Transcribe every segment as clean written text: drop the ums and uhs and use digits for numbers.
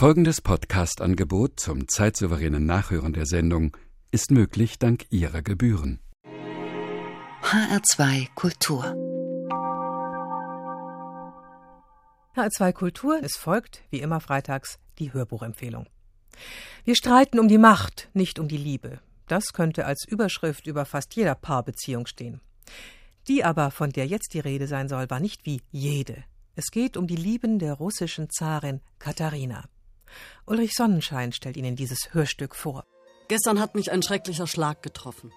Folgendes Podcast-Angebot zum zeitsouveränen Nachhören der Sendung ist möglich dank Ihrer Gebühren. HR2 Kultur. HR2 Kultur, es folgt, wie immer freitags, die Hörbuchempfehlung. Wir streiten um die Macht, nicht um die Liebe. Das könnte als Überschrift über fast jeder Paarbeziehung stehen. Die aber, von der jetzt die Rede sein soll, war nicht wie jede. Es geht um die Lieben der russischen Zarin Katharina. Ulrich Sonnenschein stellt Ihnen dieses Hörstück vor. Gestern hat mich ein schrecklicher Schlag getroffen.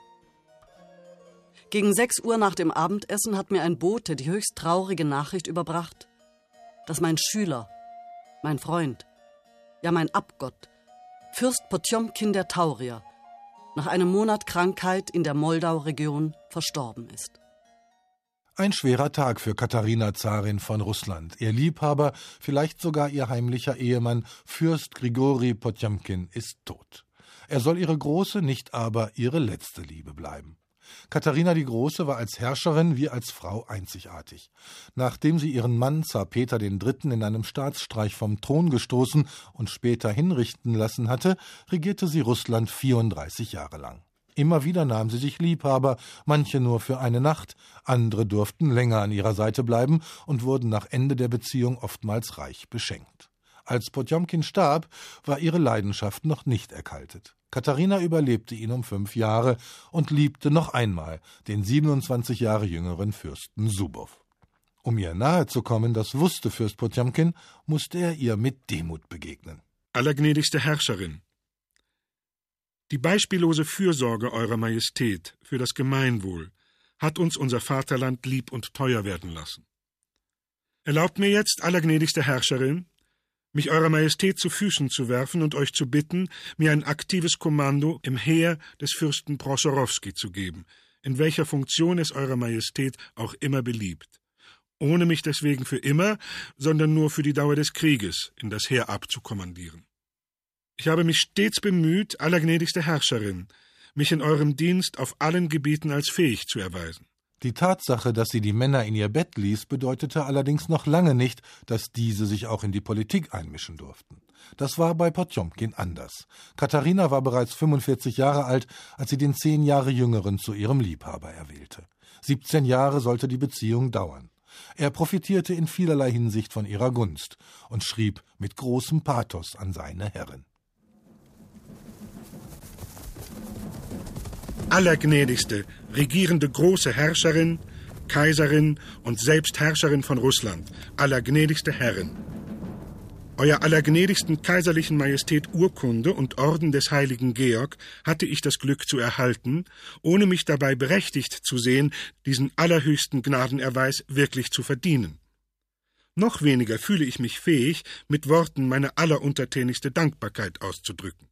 Gegen 6 Uhr nach dem Abendessen hat mir ein Bote die höchst traurige Nachricht überbracht, dass mein Schüler, mein Freund, ja mein Abgott, Fürst Potjomkin der Taurier, nach einem Monat Krankheit in der Moldau-Region verstorben ist. Ein schwerer Tag für Katharina Zarin von Russland. Ihr Liebhaber, vielleicht sogar ihr heimlicher Ehemann, Fürst Grigori Potjomkin, ist tot. Er soll ihre große, nicht aber ihre letzte Liebe bleiben. Katharina die Große war als Herrscherin wie als Frau einzigartig. Nachdem sie ihren Mann Zar Peter III. In einem Staatsstreich vom Thron gestoßen und später hinrichten lassen hatte, regierte sie Russland 34 Jahre lang. Immer wieder nahm sie sich Liebhaber, manche nur für eine Nacht, andere durften länger an ihrer Seite bleiben und wurden nach Ende der Beziehung oftmals reich beschenkt. Als Potjomkin starb, war ihre Leidenschaft noch nicht erkaltet. Katharina überlebte ihn um 5 Jahre und liebte noch einmal den 27 Jahre jüngeren Fürsten Subow. Um ihr nahe zu kommen, das wusste Fürst Potjomkin, musste er ihr mit Demut begegnen. Allergnädigste Herrscherin, die beispiellose Fürsorge Eurer Majestät für das Gemeinwohl hat uns unser Vaterland lieb und teuer werden lassen. Erlaubt mir jetzt, allergnädigste Herrscherin, mich Eurer Majestät zu Füßen zu werfen und euch zu bitten, mir ein aktives Kommando im Heer des Fürsten Proschorowski zu geben, in welcher Funktion es Eurer Majestät auch immer beliebt, ohne mich deswegen für immer, sondern nur für die Dauer des Krieges in das Heer abzukommandieren. Ich habe mich stets bemüht, allergnädigste Herrscherin, mich in eurem Dienst auf allen Gebieten als fähig zu erweisen. Die Tatsache, dass sie die Männer in ihr Bett ließ, bedeutete allerdings noch lange nicht, dass diese sich auch in die Politik einmischen durften. Das war bei Potjomkin anders. Katharina war bereits 45 Jahre alt, als sie den 10 Jahre Jüngeren zu ihrem Liebhaber erwählte. 17 Jahre sollte die Beziehung dauern. Er profitierte in vielerlei Hinsicht von ihrer Gunst und schrieb mit großem Pathos an seine Herrin. Allergnädigste, regierende große Herrscherin, Kaiserin und selbst Herrscherin von Russland, allergnädigste Herrin. Euer allergnädigsten kaiserlichen Majestät Urkunde und Orden des heiligen Georg hatte ich das Glück zu erhalten, ohne mich dabei berechtigt zu sehen, diesen allerhöchsten Gnadenerweis wirklich zu verdienen. Noch weniger fühle ich mich fähig, mit Worten meine alleruntertänigste Dankbarkeit auszudrücken.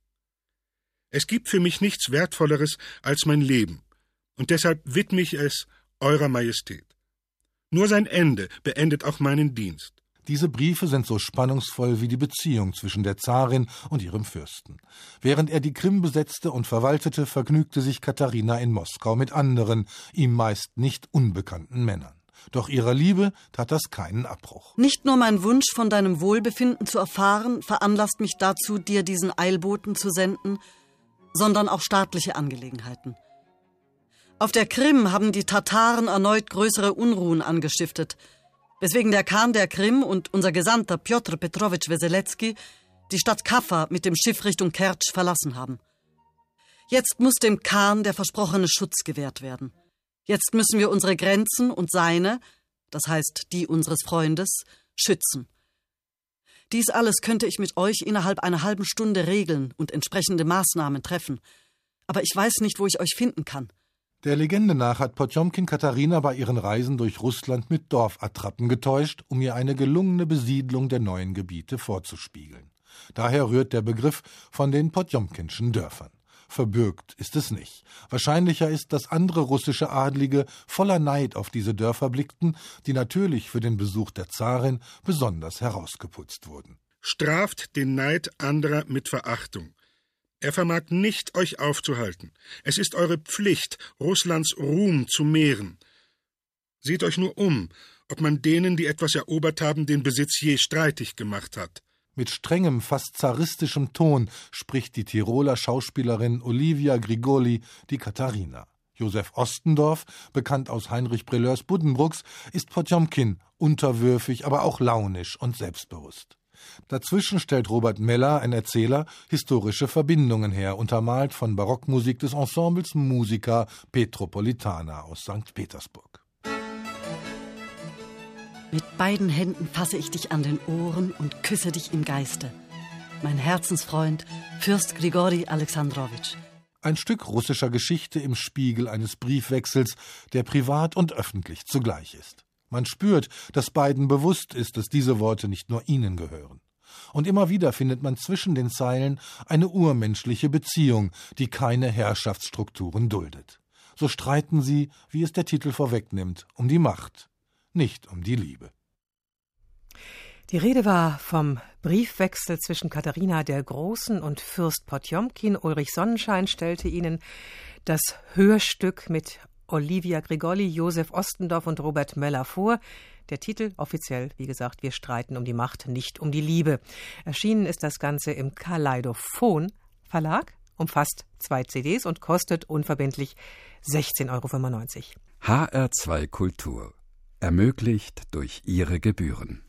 Es gibt für mich nichts Wertvolleres als mein Leben, und deshalb widme ich es Eurer Majestät. Nur sein Ende beendet auch meinen Dienst. Diese Briefe sind so spannungsvoll wie die Beziehung zwischen der Zarin und ihrem Fürsten. Während er die Krim besetzte und verwaltete, vergnügte sich Katharina in Moskau mit anderen, ihm meist nicht unbekannten Männern. Doch ihrer Liebe tat das keinen Abbruch. Nicht nur mein Wunsch, von deinem Wohlbefinden zu erfahren, veranlasst mich dazu, dir diesen Eilboten zu senden, sondern auch staatliche Angelegenheiten. Auf der Krim haben die Tataren erneut größere Unruhen angestiftet, weswegen der Khan der Krim und unser Gesandter Pjotr Petrowitsch Weseletzky die Stadt Kaffa mit dem Schiff Richtung Kertsch verlassen haben. Jetzt muss dem Khan der versprochene Schutz gewährt werden. Jetzt müssen wir unsere Grenzen und seine, das heißt die unseres Freundes, schützen. Dies alles könnte ich mit euch innerhalb einer halben Stunde regeln und entsprechende Maßnahmen treffen. Aber ich weiß nicht, wo ich euch finden kann. Der Legende nach hat Potjomkin Katharina bei ihren Reisen durch Russland mit Dorfattrappen getäuscht, um ihr eine gelungene Besiedlung der neuen Gebiete vorzuspiegeln. Daher rührt der Begriff von den Potjomkinschen Dörfern. Verbürgt ist es nicht. Wahrscheinlicher ist, dass andere russische Adlige voller Neid auf diese Dörfer blickten, die natürlich für den Besuch der Zarin besonders herausgeputzt wurden. Straft den Neid anderer mit Verachtung. Er vermag nicht, euch aufzuhalten. Es ist eure Pflicht, Russlands Ruhm zu mehren. Seht euch nur um, ob man denen, die etwas erobert haben, den Besitz je streitig gemacht hat. Mit strengem, fast zaristischem Ton spricht die Tiroler Schauspielerin Olivia Grigoli die Katharina. Josef Ostendorf, bekannt aus Heinrich Breleurs Buddenbrooks, ist Potjomkin, unterwürfig, aber auch launisch und selbstbewusst. Dazwischen stellt Robert Meller, ein Erzähler, historische Verbindungen her, untermalt von Barockmusik des Ensembles Musica Petropolitana aus St. Petersburg. Mit beiden Händen fasse ich dich an den Ohren und küsse dich im Geiste. Mein Herzensfreund, Fürst Grigori Alexandrowitsch. Ein Stück russischer Geschichte im Spiegel eines Briefwechsels, der privat und öffentlich zugleich ist. Man spürt, dass beiden bewusst ist, dass diese Worte nicht nur ihnen gehören. Und immer wieder findet man zwischen den Zeilen eine urmenschliche Beziehung, die keine Herrschaftsstrukturen duldet. So streiten sie, wie es der Titel vorwegnimmt, um die Macht, nicht um die Liebe. Die Rede war vom Briefwechsel zwischen Katharina der Großen und Fürst Potjomkin. Ulrich Sonnenschein stellte Ihnen das Hörstück mit Olivia Grigoli, Josef Ostendorf und Robert Möller vor. Der Titel offiziell, wie gesagt, Wir streiten um die Macht, nicht um die Liebe. Erschienen ist das Ganze im Kaleidophon Verlag, umfasst 2 CDs und kostet unverbindlich 16,95 €. HR2 Kultur. Ermöglicht durch Ihre Gebühren.